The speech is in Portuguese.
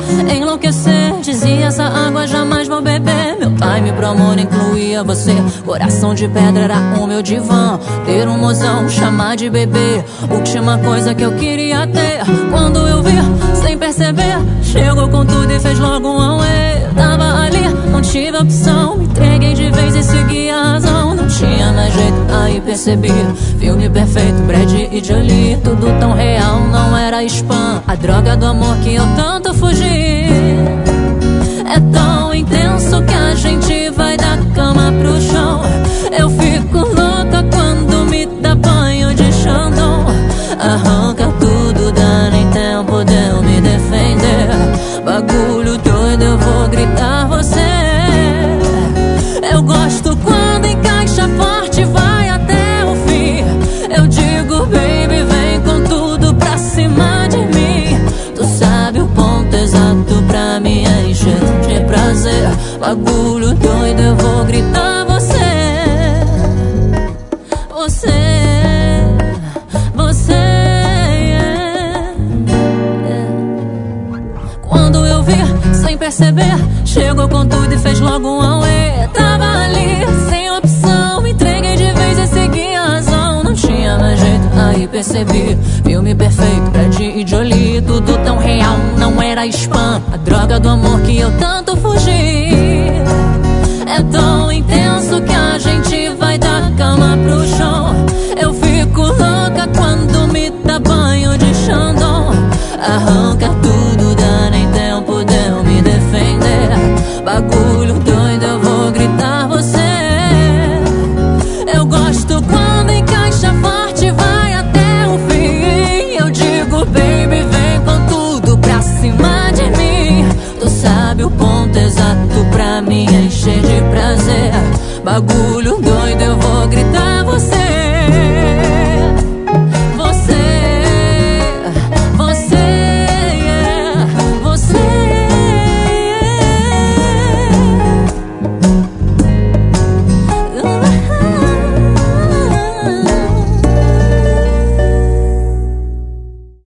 enlouquecer. Dizia essa água jamais vou beber. Meu time pro amor incluía você. Coração de pedra era o meu divã. Ter um mozão, chamar de bebê. Última coisa que eu queria ter. Quando eu vi, sem perceber, chegou com tudo e fez logo um auê. Tava ali, não tive opção. Me entreguei de vez e segui a razão. Não tinha mais jeito, aí percebi. Filme perfeito, Brad e Jolie. Tudo tão real, não era spam. A droga do amor que eu tanto fugi. É tão intenso que a gente vai da cama pro chão. Eu fico louca quando me dá banho de Xandão. Arranca tudo, dá nem tempo de eu me defender. Bagulho doido, eu vou gritar você. Eu gosto quando encaixa forte, vai até o fim. Eu digo, baby, vem com tudo pra cima de mim. Tu sabe o ponto exato pra me encher de prazer. Bagulho doido, eu vou gritar você. Quando eu vi, sem perceber, chegou com tudo e fez logo um auê. Tava ali, sem opção, me entreguei de vez e segui a razão. Não tinha mais jeito, aí percebi. Filme perfeito, Brad e Jolie. Tudo tão real, não era spam. A droga do amor que eu tanto fugi. É tão intenso que a gente vai da cama pro chão. Eu fico louca quando me dá banho de Xandão. Arranca tudo, dá nem tempo de eu me defender. Bagulho doido, eu vou gritar você. Eu gosto quando encaixa forte, vai até o fim. Eu digo, baby, vem com tudo pra cima de mim. Tu sabe o ponto exato pra me encher de prazer. Bagulho doido, eu vou gritar você.